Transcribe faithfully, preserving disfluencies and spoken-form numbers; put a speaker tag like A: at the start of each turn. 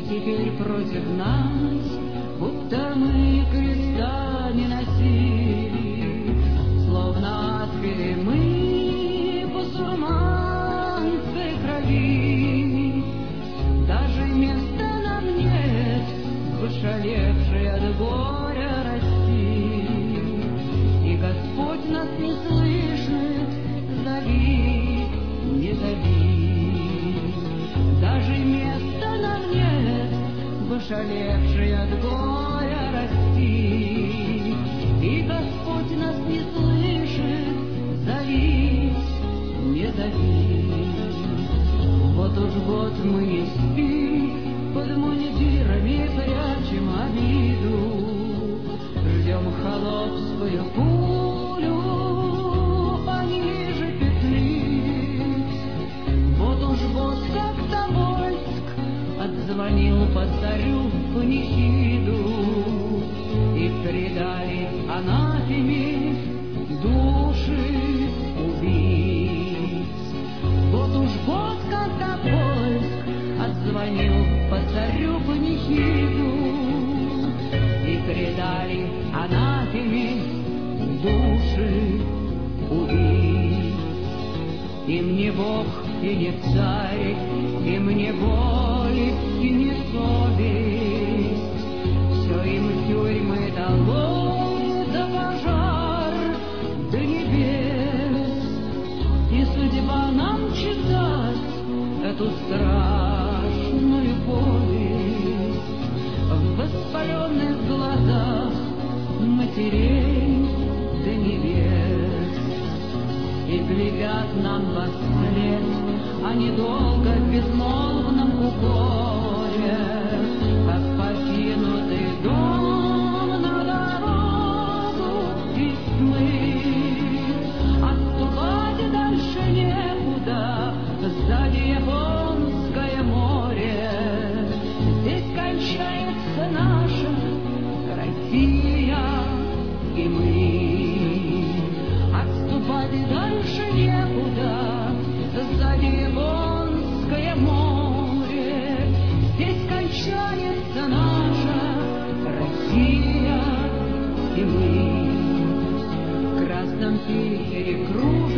A: теперь против нас, будто мы креста не носили, словно отпили мы басурманской крови. Даже места нам нет в ошалевшей от горя России, и Господь нас не слышит, зови, не зови. Даже места нам нет в ошалевшей от горя России, и Господь нас не слышит, зови, не зови. Вот уж год мы не спим, под мундирами прячем обиду, ждем холопскую пулю пониже петлиц. Вот уж год как Тобольск отзвонил по царю панихиду, и предали анафеме души убийц. Вот уж год как Тобольск отзвонил по царю панихиду, и предали анафеме души убийц. Им не Бог и не царь, им не воли и не совесть, все им тюрьмы долой, да пожар до небес. И судьба нам читать эту страшную повесть в воспаленных глазах матерей да невест. И глядят нам во след они долго в безмолвном укоре, как покинутый дом на дорогу весны. Отступать дальше некуда, сзади Японское море. Здесь кончается наша Россия и мы. Отступать дальше некуда, сзади Японское море. Здесь кончается наша Россия и мы. В красном Питере кружат